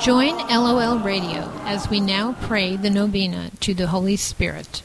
Join LOL Radio as we now pray the novena to the Holy Spirit.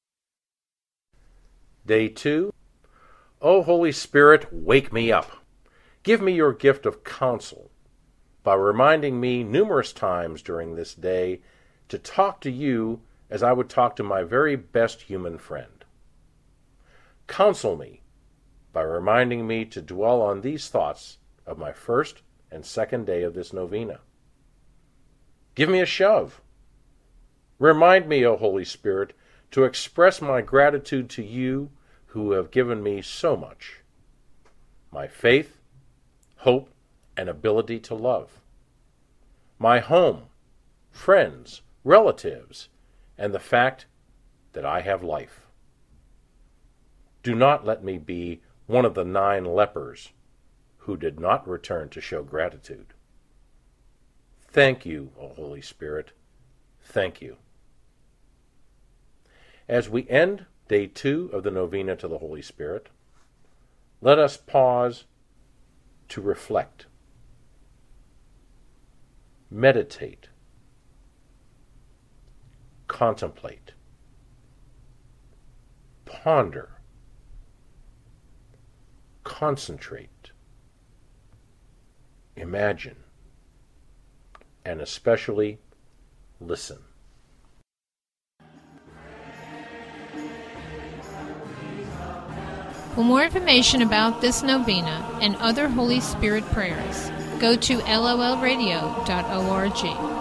Day 2. O Holy Spirit, wake me up. Give me your gift of counsel by reminding me numerous times during this day to talk to you as I would talk to my very best human friend. Counsel me by reminding me to dwell on these thoughts of my first and second day of this novena. Give me a shove. Remind me, O Holy Spirit, to express my gratitude to you who have given me so much. My faith, hope, and ability to love. My home, friends, relatives, and the fact that I have life. Do not let me be one of the 9 lepers who did not return to show gratitude. Thank you, O Holy Spirit. Thank you. As we end Day 2 of the Novena to the Holy Spirit, let us pause to reflect, meditate, contemplate, ponder, concentrate, imagine, and especially listen. For more information about this novena and other Holy Spirit prayers, go to lolradio.org.